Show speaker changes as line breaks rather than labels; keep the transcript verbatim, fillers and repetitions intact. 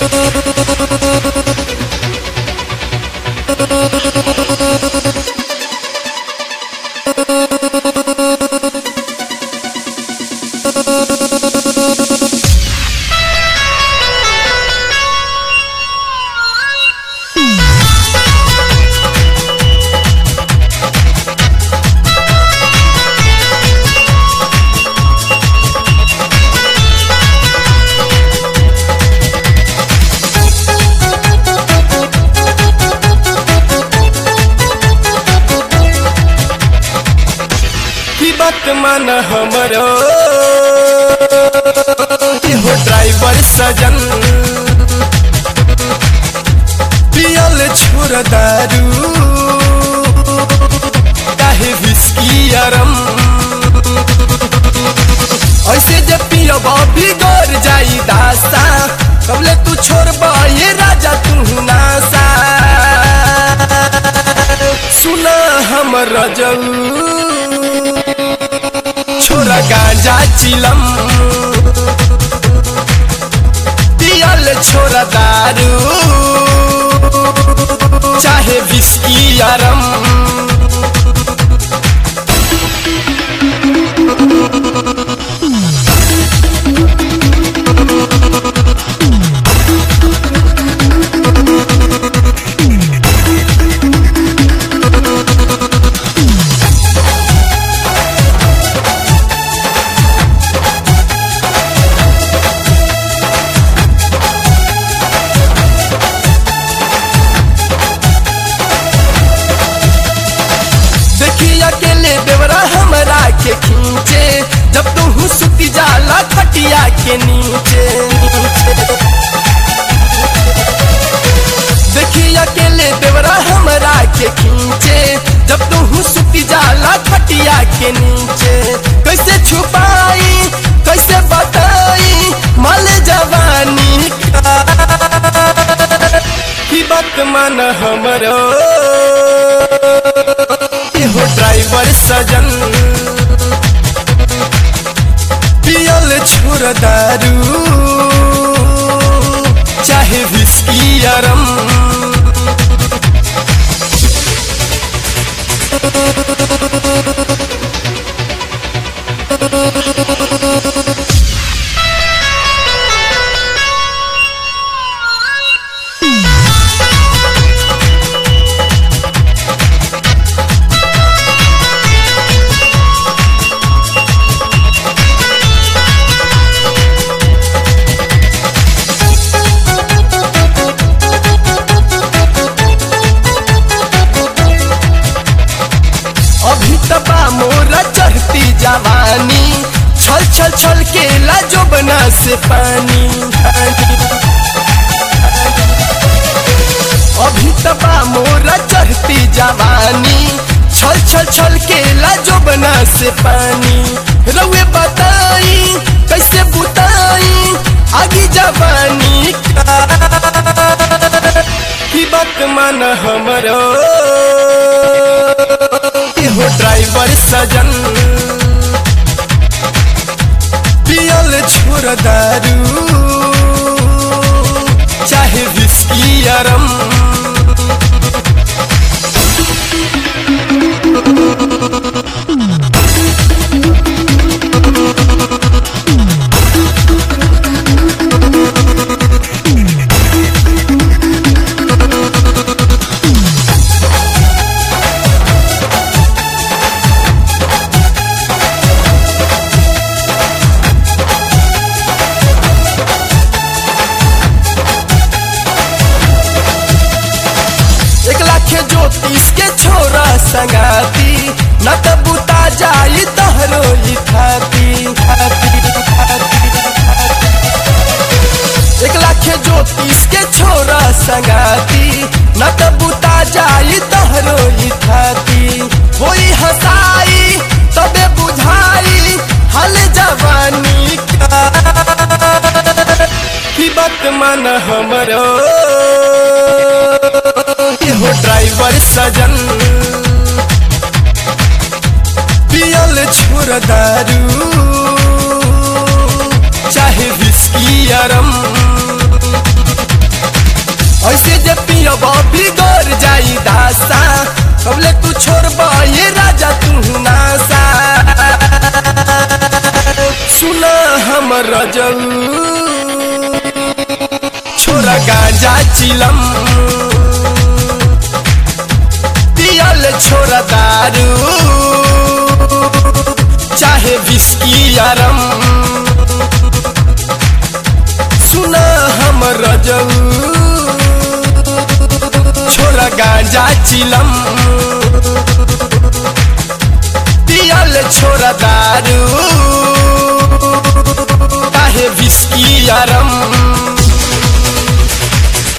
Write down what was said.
मन हमरो हो ड्राइवर सजन पियल छोड़ दारू काहे विस्की आरम ऐसे जब पियब बिगड़ जाई दासा कबले तू छोड़बा ये राजा तू नासा सुना हमर रजऊ छोरा गांजा चिलम पियल छोरा दारू चाहे विस्की आरम के खींचे जब तू सुती जाला खटिया के नीचे देखी अकेले देवरा हमरा के खींचे जब तू सुती जाला खटिया के नीचे कैसे छुपाई कैसे बताई माल जवानी का की बात मान हमरो हो ड्राइवर सजन पियल छोड़ दारू चाहे विस्की आरम मोरा चढ़ती जवानी छल छल छल के लाजो बना से पानी अभी तबा मोरा चढ़ती जवानी छल छल छल के लाजो बना से पानी रउए बताई कैसे बुताई आगी जवानी का की बात मान हमरो हो ड्राइवर सजन पियल छोड़ दारू चाहे विस्की आरम ज्योतिष के छोरा संगाती न त बुता जाई तहरो थाती एक लाख ज्योतिष के छोरा संगाती न त बुता जाई तहरो थाती होई हंसाई तबे बुझाई हाल जवानी का की बात मान हमरो हो ड्राइवर सजन पियल छोड़ दारू चाहे विस्की आरम कबले तू छोड़बा ये राजा तू नासा सुना हम रजऊ छोरा गांजा चिलम पियल छोरा दारू चाहे विस्की या रम सुना हम रजऊ छोरा गांजा चिलम पियल छोरा दारू